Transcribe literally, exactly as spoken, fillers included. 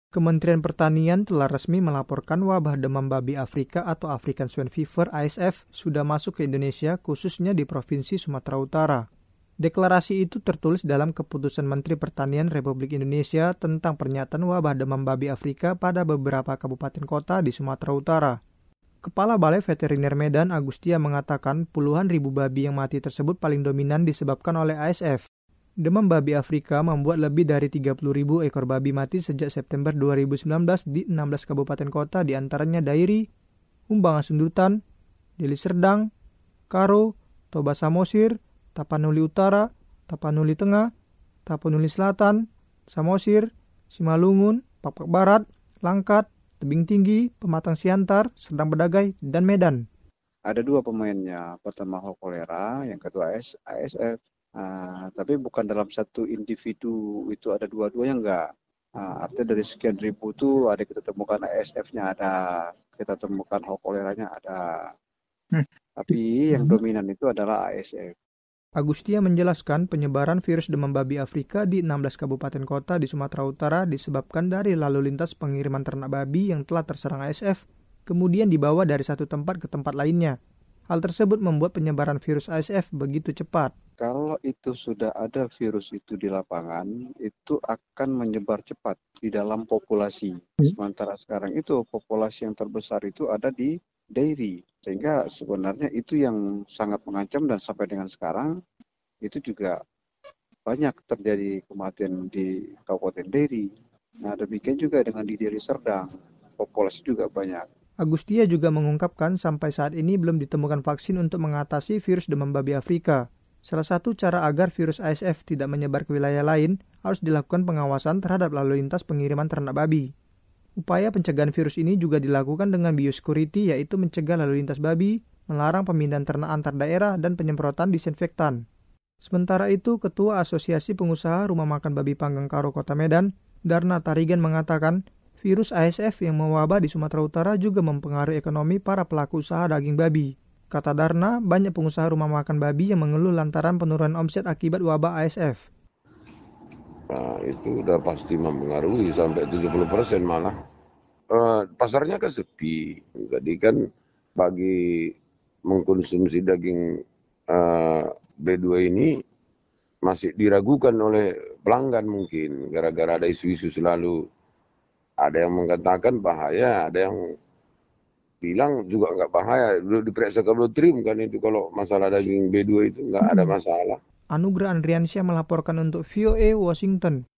Kementerian Pertanian telah resmi melaporkan wabah demam babi Afrika atau African Swine Fever A S F sudah masuk ke Indonesia, khususnya di Provinsi Sumatera Utara. Deklarasi itu tertulis dalam Keputusan Menteri Pertanian Republik Indonesia tentang pernyataan wabah demam babi Afrika pada beberapa kabupaten kota di Sumatera Utara. Kepala Balai Veteriner Medan, Agustia, mengatakan puluhan ribu babi yang mati tersebut paling dominan disebabkan oleh A S F. Demam babi Afrika membuat lebih dari tiga puluh ribu ekor babi mati sejak September dua ribu sembilan belas di enam belas kabupaten kota, diantaranya Dairi, Humbangan Sundutan, Deli Serdang, Karo, Toba Samosir, Tapanuli Utara, Tapanuli Tengah, Tapanuli Selatan, Samosir, Simalungun, Papua Barat, Langkat, Tebing Tinggi, Pematang Siantar, Serdang Bedagai, dan Medan. Ada dua pemainnya, pertama Whole Cholera, yang kedua A S F. Uh, tapi bukan dalam satu individu itu ada dua-duanya, enggak. Uh, artinya dari sekian ribu itu ada kita temukan A S F-nya ada, kita temukan Whole Cholera-nya ada. Hmm. Tapi yang dominan itu adalah A S F. Agustia menjelaskan penyebaran virus demam babi Afrika di enam belas kabupaten kota di Sumatera Utara disebabkan dari lalu lintas pengiriman ternak babi yang telah terserang A S F, kemudian dibawa dari satu tempat ke tempat lainnya. Hal tersebut membuat penyebaran virus A S F begitu cepat. Kalau itu sudah ada virus itu di lapangan, itu akan menyebar cepat di dalam populasi. Sementara sekarang itu populasi yang terbesar itu ada di dairy. Sehingga sebenarnya itu yang sangat mengancam, dan sampai dengan sekarang itu juga banyak terjadi kematian di Kabupaten Dairy. Nah, demikian juga dengan di Deli Serdang, populasi juga banyak. Agustia juga mengungkapkan sampai saat ini belum ditemukan vaksin untuk mengatasi virus demam babi Afrika. Salah satu cara agar virus A S F tidak menyebar ke wilayah lain harus dilakukan pengawasan terhadap lalu lintas pengiriman ternak babi. Upaya pencegahan virus ini juga dilakukan dengan biosecurity, yaitu mencegah lalu lintas babi, melarang pemindahan ternak antar daerah, dan penyemprotan disinfektan. Sementara itu, Ketua Asosiasi Pengusaha Rumah Makan Babi Panggang Karo Kota Medan, Darna Tarigan, mengatakan virus A S F yang mewabah di Sumatera Utara juga mempengaruhi ekonomi para pelaku usaha daging babi. Kata Darna, banyak pengusaha rumah makan babi yang mengeluh lantaran penurunan omset akibat wabah A S F. Nah, itu udah pasti mempengaruhi sampai tujuh puluh persen malah. Uh, pasarnya kan sepi. Jadi kan bagi mengkonsumsi daging uh, B dua ini masih diragukan oleh pelanggan mungkin. Gara-gara ada isu-isu selalu. Ada yang mengatakan bahaya, ada yang bilang juga nggak bahaya. Dulu diperiksa ke Blutrim kan itu, kalau masalah daging B dua itu nggak ada masalah. Anugrah Andriansyah melaporkan untuk V O A Washington.